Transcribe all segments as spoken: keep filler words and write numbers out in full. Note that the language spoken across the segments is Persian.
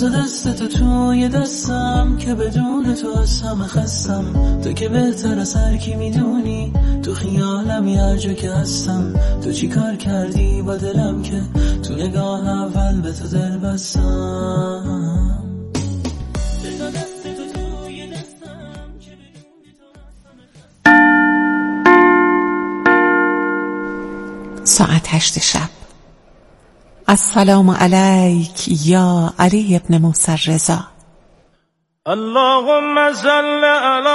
بذار دست تو توی دستم که بدون تو از همه خستم. تو که بهتر از هر کی میدونی تو خیالم هر جا که هستم. تو چی کار کردی با دلم که تو نگاه اول به تو دل بستم. ساعت هشت شب. السلام علیک یا علی ابن موسی الرضا. اللهم صل علی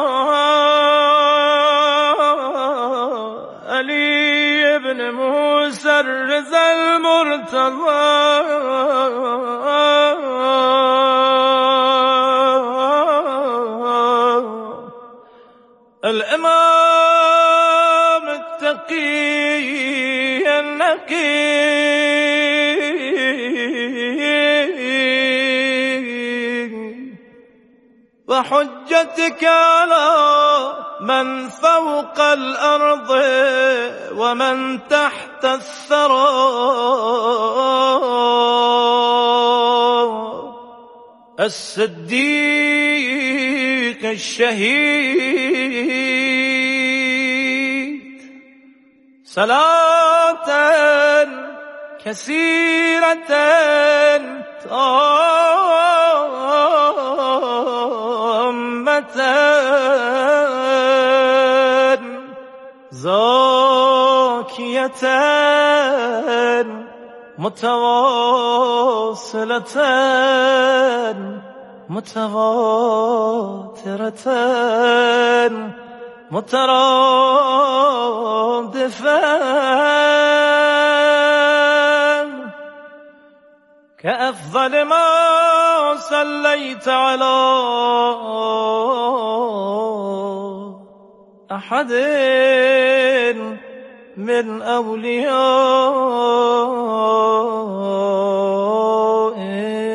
علی ابن موسی الرضا المرتضی الامام التقی النقی وحجتك على من فوق الأرض ومن تحت الثرى الصديق الشهيد صلاة كثيرة تامة زاكية متواصلة متواترة مترادفة كأفضل ما صليت على أحد من أوليائه.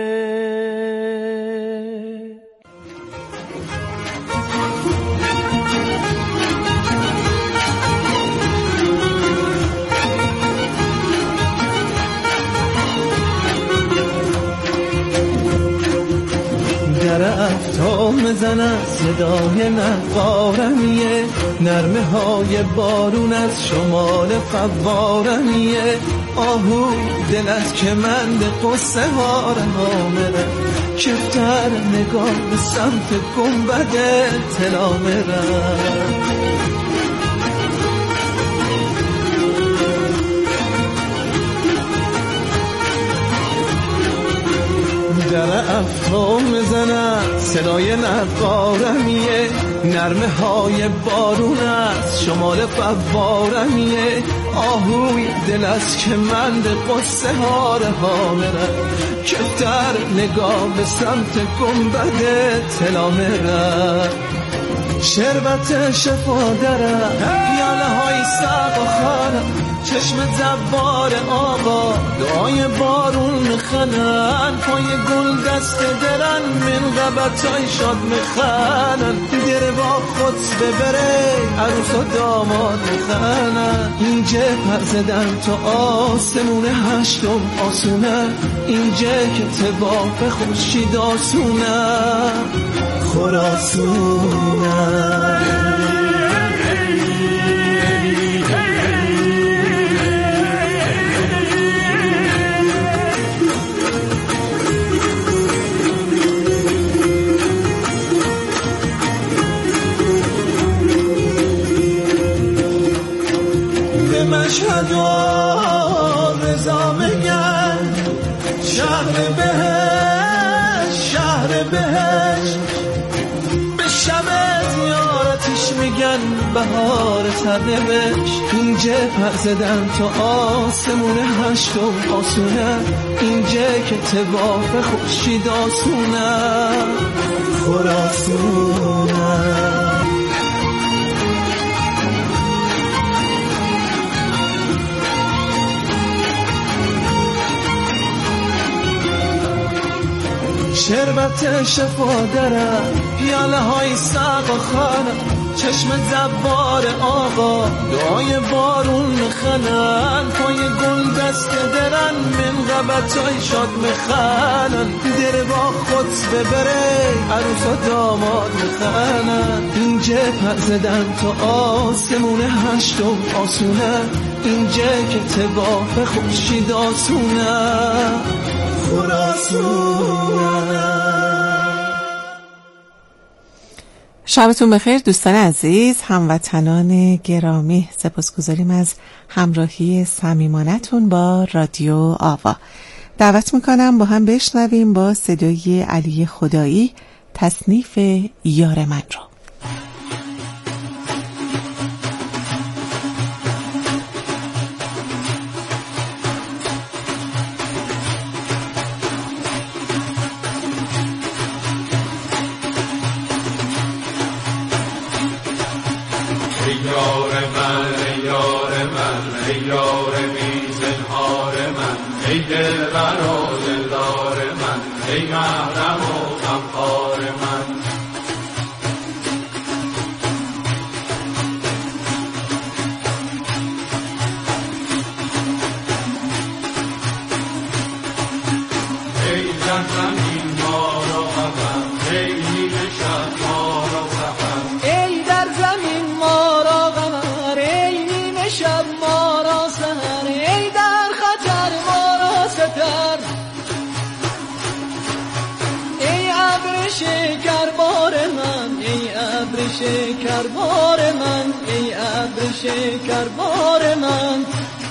در افتاب میزند صدای نقارمیه، نرمه های بارون از شمال فوارمیه. آهو دل از کمند قصه ها رها میره، کفتر نگاه به سمت گنبد طلا میره. در افتاب میزند صدای نقارمیه، نرمه های بارون از شمال فوارمیه. آهوی دل از کمند قصه ها رها میره، کفتر نگاه به سمت گنبد طلا میره. شربت شفا داره پیاله های سقا خانه، چشم زبار آقا دعای بارون میخنن. پای گل دست درن من غبتای شاد میخنن، در با خود ببره عروس و داماد میخنن. اینجا پر زدن تو آسمون هشتم آسونه، اینجا که تباف خورشید آسونه خراسونه. به مشهد و رضا میگن شهر بهشت، شهر بهشت. به شب زیارتش میگن بهار سرنوشت. اینجا پر زدن تو آسمون هشتم آسونه، اینجا که تباف خورشید آسونه خراسونه. شربت شفا داره پیاله های سقا خانه، چشم زبار آقا دعای بارون میخنن. پای گل دست درن من بچای شاد میخنن در با خود ببره عروس و داماد میخنن اینجا پر زدن تو آسمون هشتم آسونه اینجا که تباه خوشید آسونه خراسونه. شبتون بخیر دوستان عزیز، هموطنان گرامی، سپاسگزاریم از همراهی صمیمانه‌تون با رادیو آوا. دعوت میکنم با هم بشنویم با صدای علی خدایی تصنیف یار من رو. یار من ای یار من ای یار بی زنهار من ای دلبر و دلدار من ای محرم و غمخوار من ای در زمین ما را غمم ای نیمه شب ما را سفر ای در زمین ما را قمر ای نیمه شب ما را سحر ای در خطر ما را ستر ای ابر شکر بار من ای ابر شکر بار من ای ابر شکر بار من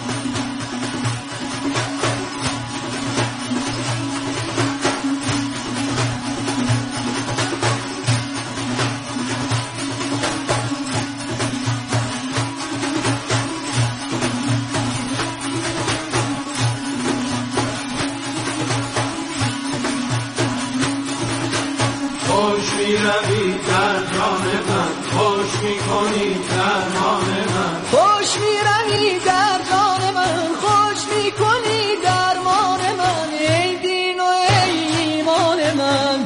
خوش می روی در جان من خوش می کنی درمان من خوش می روی در جان من خوش می کنی درمان من ای دین و ای ایمان من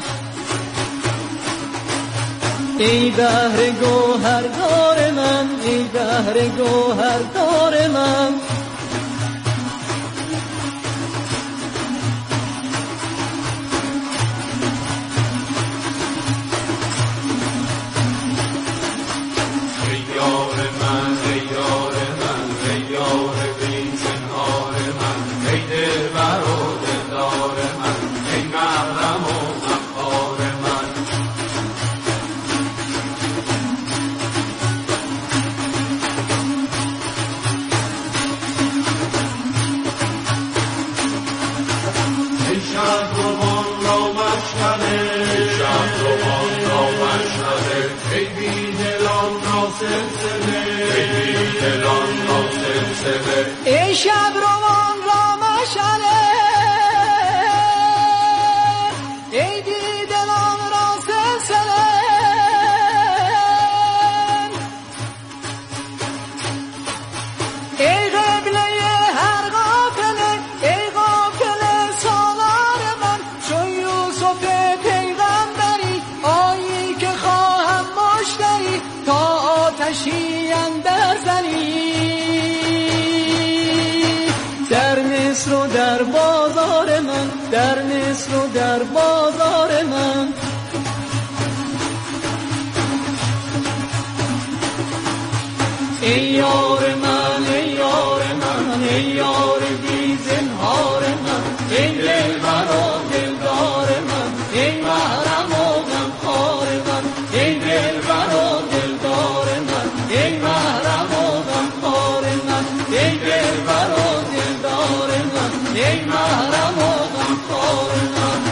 ای بحر گوهردار من ای بحر گوهردار من ای شب روان را مشعله ای دیدلان را سلسله ای قبله هر غافله ای غافله سالار من چون یوسف پیغمبری آیی که خواهم مشتری تا آتشی اندر زنی در مصر و در بازار من در مصر و در بازار من ای یار من ای یار من ای یار بی زنهار من ای دلبر و دلدار من ای محرم و غمخوار من ای دلبر و دلدار من ای محرم و غمخوار من ای دلبر و دلدار من ای محرم و غمخوار من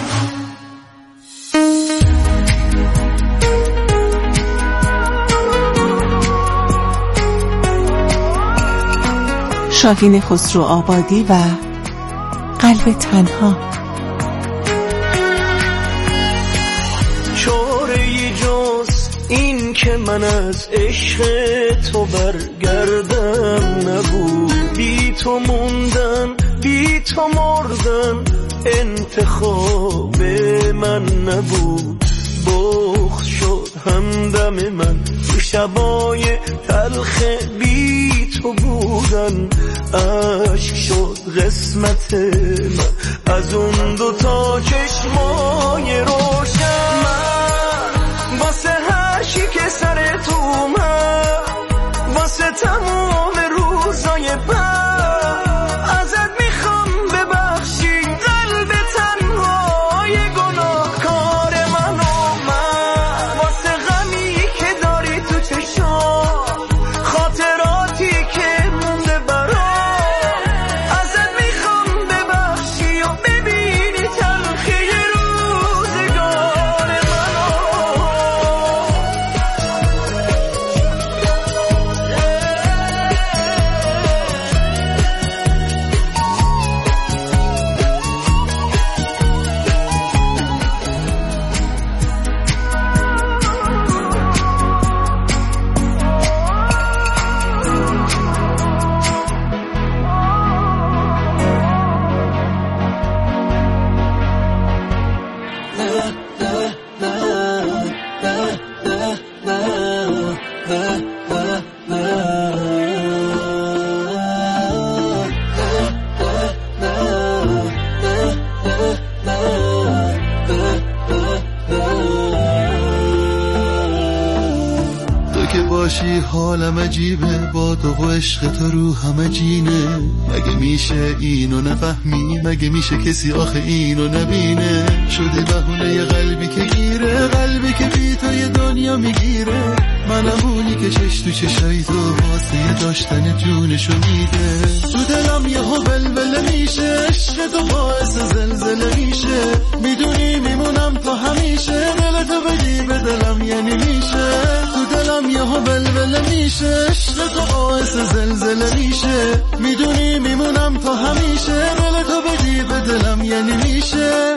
شاهین خسرو آبادی و قلب تنها. چاره‌ای جز این که من از عشق تو برگردم نبود، بی تو موندن بی تو مردن انتخاب من نبود. بغض شد همدم من تو شبای تلخ بی تو بودن عشق شد قسمت من از اون دو تا چشمای روشن من واسه هر چی که سر تو من واسه تمام روزای بد ازت میخوام ببخشی قلب تنهای گناهکار منو من واسه غمی که داری تو چشام خاطراتی که مونده برام ازت میخوام ببخشی و ببینی تلخی روزگار منو حالم عجیبه با تو و عشق تو رو همه جینه مگه میشه اینو نفهمی مگه میشه کسی آخه اینو نبینه شدی بهونه یه قلبی که گیره قلبی که بی تو یه دنیا میگیره منم اونی که چش تو چشای تو واسه داشتن جونشو میده تو دلم یه ها بلبله میشه عشق تو باعث زلزله میشه میدونی میمونم تا همیشه دل تو بگی به دلم یعنی میشه تو دلم یه ها بلبله میشه عشق تو باعث زلزله میشه میدونی میمونم تا همیشه دل تو بگی به دلم یعنی میشه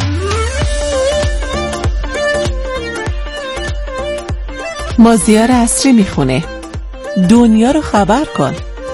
مازیار عصری میخونه دنیا رو خبر کن.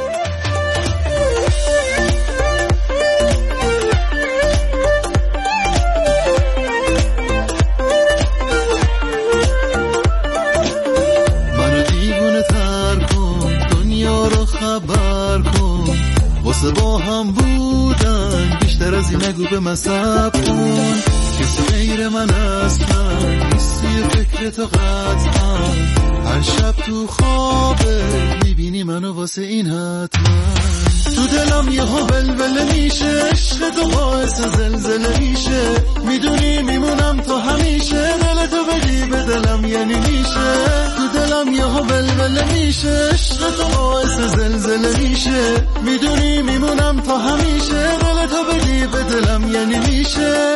منو دیوونه تر کن دنیا رو خبر کن واسه با هم بودن بیشتر از این نگو به من صبر کن کسی غیر من اصلا نیستی فکر تو قطعا هر شب تو خوابه میبینی منو واسه این حتما تو دلم یه ها بلبله میشه عشق تو باعث زلزله میشه میدونی میمونم تا همیشه دل تو بگی به دلم یعنی میشه تو دلم یه ها بلبله میشه عشق تو باعث زلزله میشه میدونی میمونم تا همیشه دل تو بگی به دلم یعنی میشه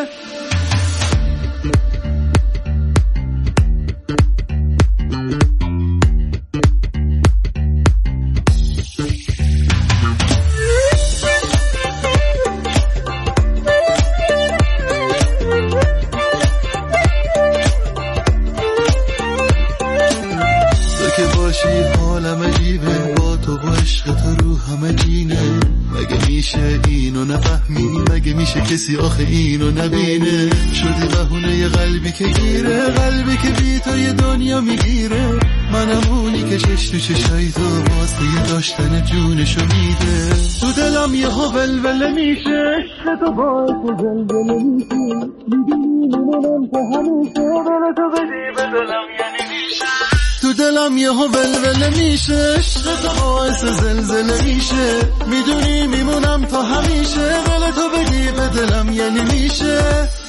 حالم عجیبه با تو و عشق تو رو همه جینه مگه میشه اینو نفهمی مگه میشه کسی آخه اینو نبینه شدی بهونه یه قلبی که گیره قلبی که بی تو یه دنیا میگیره منم اونی که چش تو چشای تو واسه یه داشتن جونشو میده تو دلم یه ها بلبله میشه عشق تو باعث زلزله میشه میدونی میمونم تا همیشه دل تو بدی به دلم یعنی میشه تو دلم یه ها بلبله میشه عشق تو باعث زلزله میشه میدونی میمونم تا همیشه دل تو بگی به دلم یعنی میشه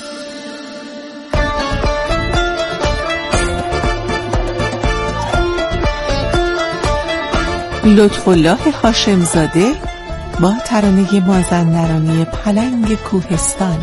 لطف‌الله هاشمزاده با ترانه مازندرانی پلنگ کوهستان.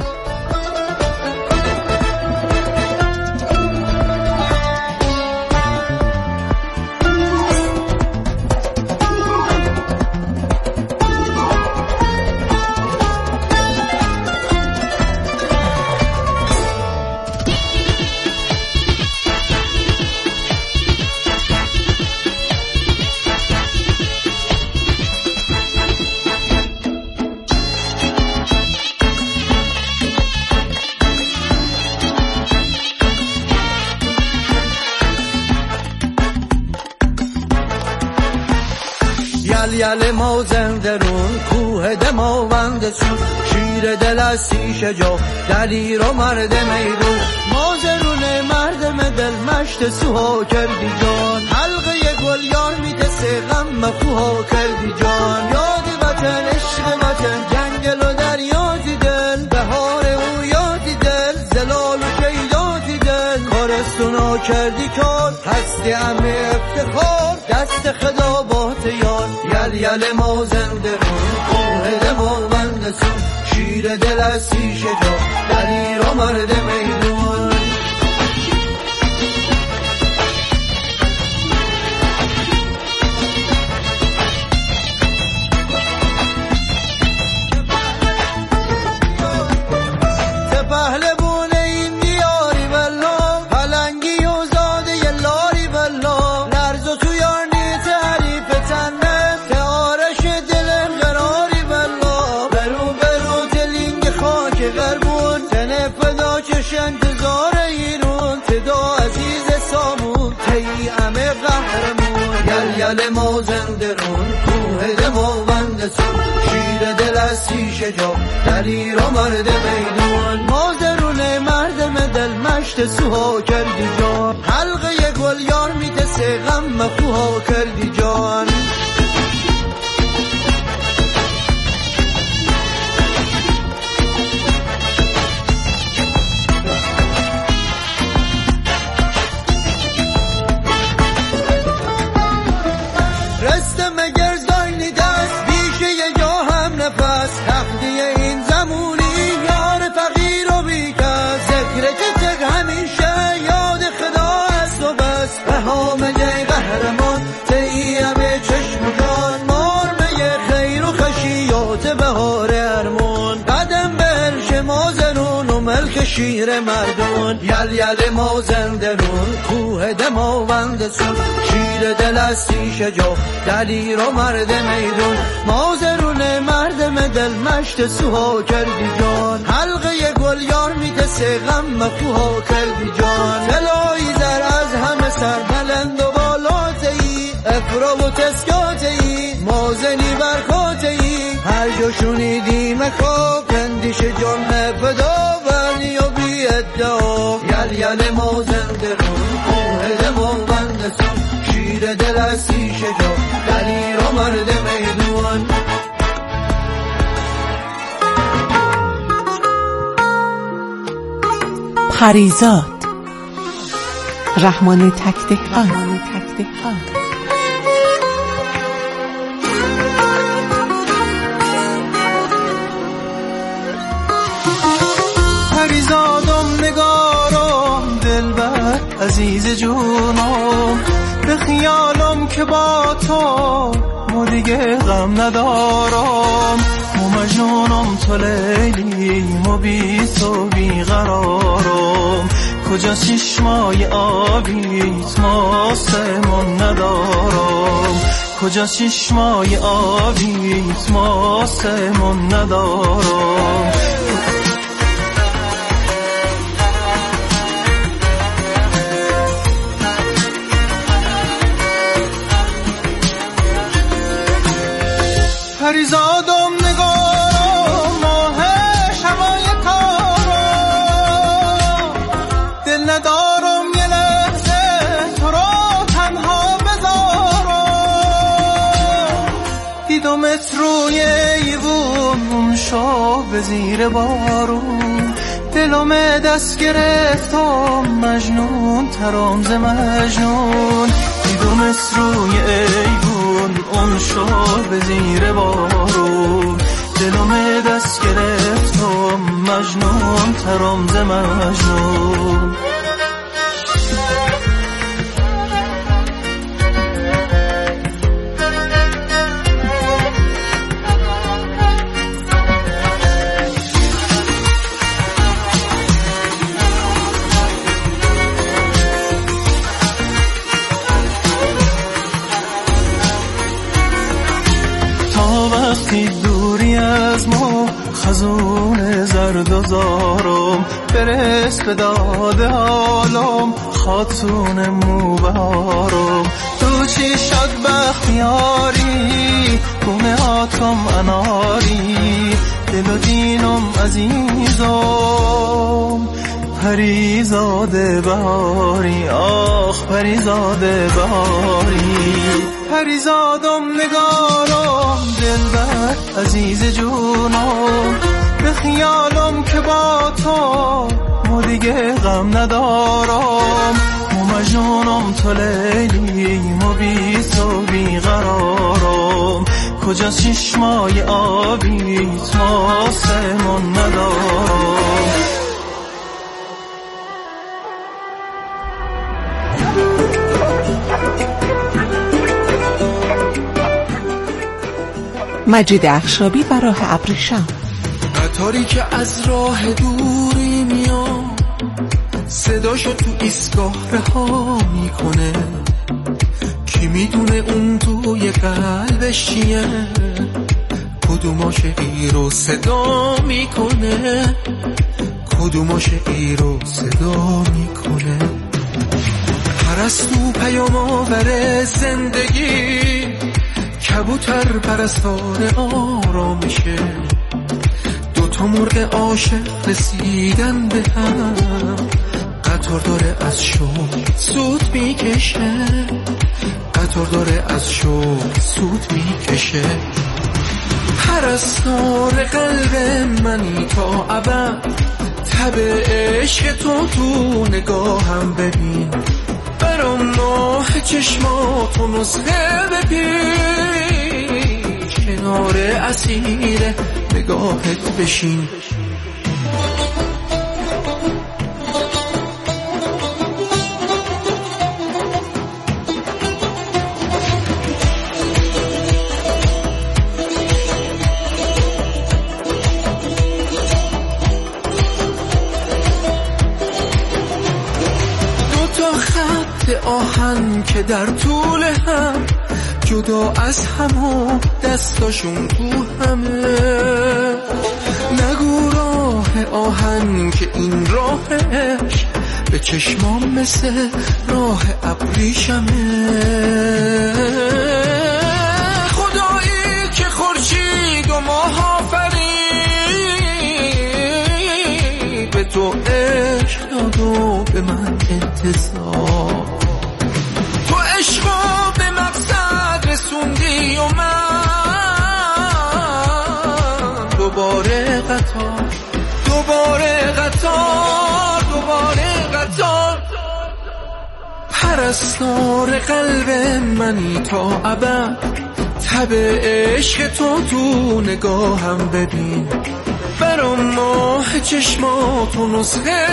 یل ما زندرون کوه دماوند چون شیر دل از شیشه جا دلیر و مرد میدون مازرون مرد دل مشت سوها کردی جان حلقه گل یار میده سه غم مخوها کردی جان یاد وطن عشق وطن جنگل و دریادی دل بهار او یادی دل زلال و شیدادی دل کارستونا کردی کار هستی همه افتخار دست خدا بات یار یل یل ما زنده رون کوه دماوند سون شیر دل از شیشه جا دلیر و مرد میدون یل ما زندرون کوه دماوند سون شیر دل از شیشه جا دلیر و مرد میدون مازرون مرد دل مشت سوها کردی جان حلقه گل یار میده سه غم مخوها کردی جان شیر مردون یل یل ما زندرون کوه دماوند سون شیر دل از شیشه جا دلیر و مرد میدون مازرون مرد دل مشت سوها کردی جان حلقه گل یار میده سه غم مخوها کردی جان دلایی زر از همه سر بلند و بالاتهی افرا و تسکاتهی مازنی برکاتهی هر جا شونیدی مکا پندیش جان نفدا یل یل ما زندرون کوه دماوند سون شیر دل از شیشه جا دلیر و مرد میدون پریزاد رحمان تکدهان تکدهان پریزادم نگارم دلبر عزیز جونم به خیالم که با تو ما دیگه غم ندارم ما مجنونم تو لیلی ما بی تو بی قرارم کجا چشمای آبیت ما سمون ندارم کجا چشمای آبیت ما سمون ندارم پریزادم نگارم ماه شبای تارم دل ندارم یه لحظه تو رو تنها بذارم دیدمت روی ایوون شو به زیر بارون دلم دست گرفتم مجنون ترام ز مجنون دیدمت روی ایوون اون شو به زیر بارون دلم دست گرفتم مجنون ترام ز مجنون وقتی دوری از ما خزون زرد و زارم برس به داد عالم خاتون موبارم تو بگو چی شد بختیاری گونه هاتم اناری دل و دینم عزیزم پریزاده بهاری آخ پریزاده بهاری پریزادم نگارم دلبر عزیز جونم به خیالم که با تو مو دیگه غم ندارم مو مجنونم تو لیلی مو بی تو بی قرارم کجا چشمای آبیت ما سمون ندارم مجید اخشابی بر راه ابریشم. قطاری که از راه دوری میام صداشو تو ایستگاه رها میکنه کی میدونه اون توی قلبش چیه کدوماش ای رو صدا میکنه کدوماش ای رو صدا میکنه پرستو پیام آور زندگی کبوتر پرستار آرامشه دوتا مرغ عاشق رسیدن به هم قطار داره از شوق سود میکشه قطار داره از شوق سود میکشه پرستار قلب منی تا ابد تب عشق تو تو نگاهم ببین برام ماه چشماتو نسخه بپیش کنار اسیر نگاهت بشین آهن که در طول هم جدا از هم و دستاشون تو همه نگو راه آهن که این راهش به چشمام مثل راه ابریشمه خدایی که خورشید و ماه آفرید به تو عشق داد و به من انتظار تو عشقو به مقصد رسوندی و من دوباره قطار دوباره قطار دوباره قطار پرستار قلب منی تا ابد تب عشق تو تو نگاهم ببین برام ماه چشماتو نسخه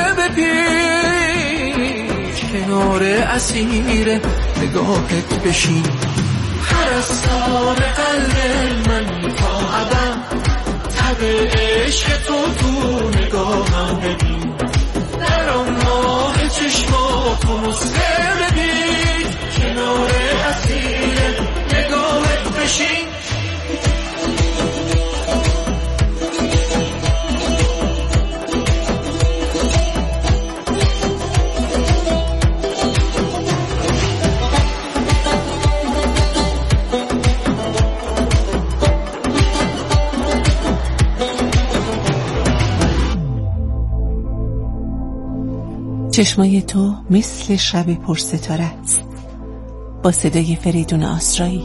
بپیش کنار اسیر نگاهت بشین پرستار قلب منی تا ابد تب عشق تو تو نگاهم ببین برام ماه چشماتو نسخه بپیش کنار اسیر نگاهت بشین چشمای تو مثل شب پرستاره است با صدای فریدون آسرایی.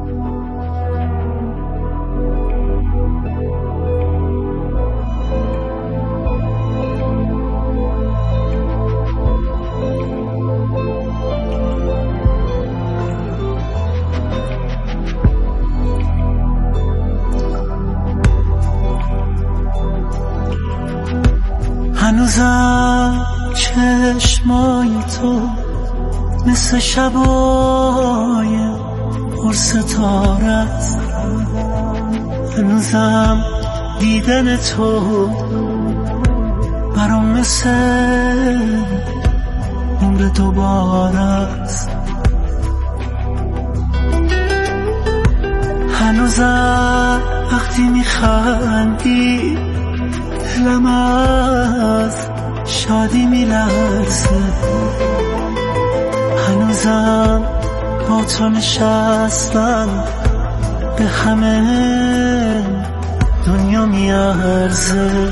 هنوزم چشمای تو مثل شبای پرستاره است هنوزم دیدن تو برام مثل عمر دوباره است هنوزم وقتی میخندی دلم از شادی میلرزه هنوزم با با تو نشستن به همه دنیا میارزه،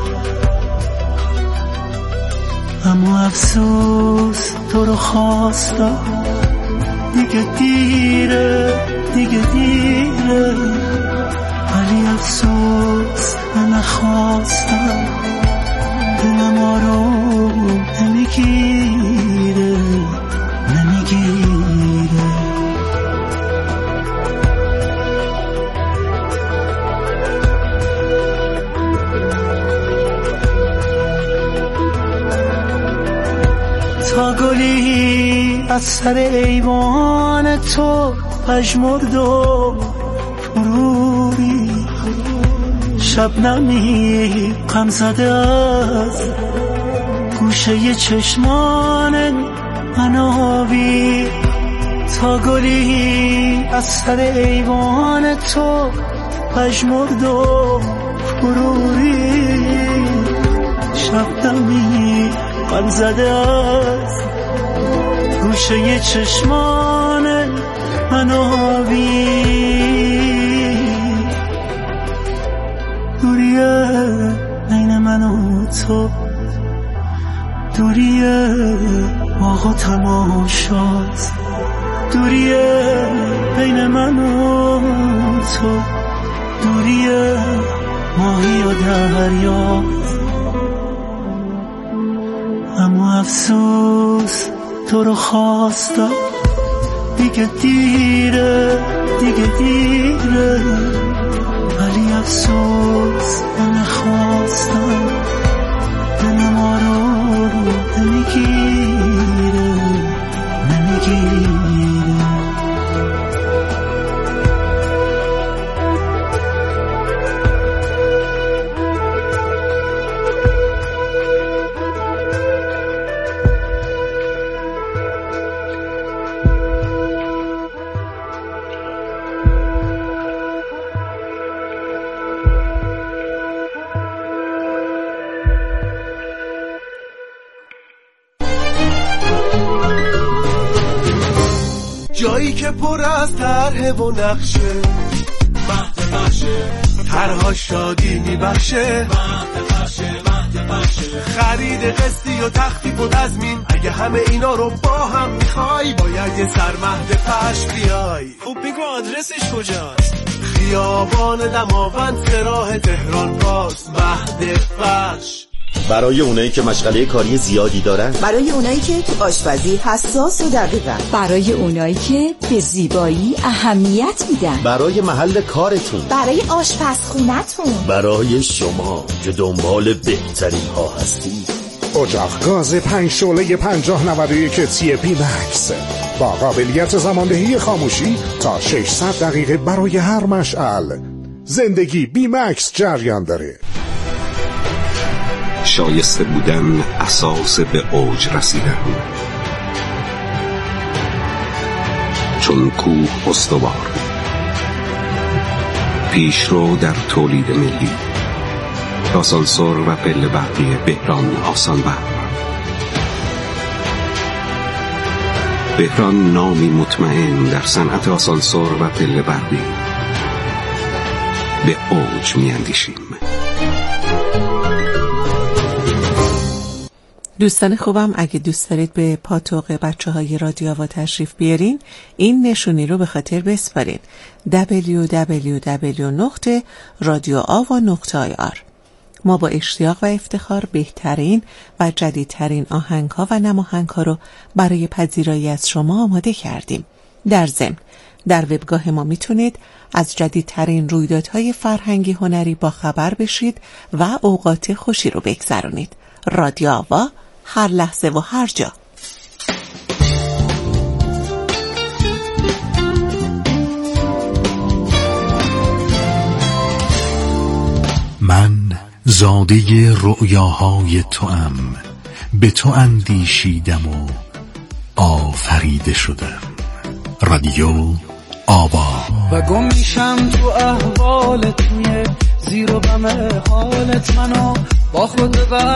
اما افسوس تو رو خواستم دیگه دیره، دیگه دیره، ولی افسوس من نخواستم، دلم آروم نمیگیره، نمیگیره. تا گلی از سر ایوان تو پژمرد و فروری، شبنمی غم زده از گوشه چشمان من آبی. تا گلی از سر ایوان تو پژمرد و فروری، شبنمی غم زده از گوشه چشمان من آبی. دوریه بین من و تو، دوریه باغ و تماشاست، دوریه بین من و تو، دوریه ماهی و دریاست، اما افسوس تو رو خواستم دیگه دیره، دیگه دیره، ولی افسوس من نخواستم، دلم آروم نمیگیره، نمیگیره. جایی که پر از طرح و نقشه، مهد بخشه، طرها شادی میبخشه، مهد بخشه، مهد بخشه، خرید قسطی و تخفیف و تضمین، اگه همه اینا رو با هم میخوای باید یه سر مهد فش بیای. خب بگو آدرسش کجاست؟ خیابان دماوند سراح تهران پاس، مهد فش. برای اونایی که مشغله کاری زیادی دارن، برای اونایی که تو آشپزی حساس و دقیقن، برای اونایی که به زیبایی اهمیت میدن، برای محل کارتون، برای آشپزخونتون، برای شما که دنبال بهترین ها هستی. اجاق گاز پنج شعله پنجاه نود و یک تی پی مکس با قابلیت زماندهی خاموشی تا ششصد دقیقه برای هر مشعل. زندگی بی مکس جریان داره. شایسته بودن اساس به اوج رسیدن، چون کوه استوار، پیشرو در تولید ملی، آسانسور و پله برقی بهران آسانبر. بهران نامی مطمئن در صنعت آسانسور و پله برقی. به اوج میاندیشیم. دوستان خوبم، اگه دوست دارید به پاتوق بچه های رادیو آوا تشریف بیارین، این نشونی رو به خاطر بسپارین: دبلیو دبلیو دبلیو نقطه رادیو آوا نقطه آی آر. ما با اشتیاق و افتخار بهترین و جدیدترین آهنگ‌ها و نماهنگ‌ها رو برای پذیرایی از شما آماده کردیم. در ضمن در وبگاه ما میتونید از جدیدترین رویدادهای فرهنگی هنری با خبر بشید و اوقات خوشی رو بگذرونید. رادیو آوا، هر لحظه و هر جا. من زاده رؤیاهای توام، به تو اندیشیدم و آفریده شدم. رادیو آوا. و گم میشم تو احوالت، توی زیر و بم حالت، منو با خود بر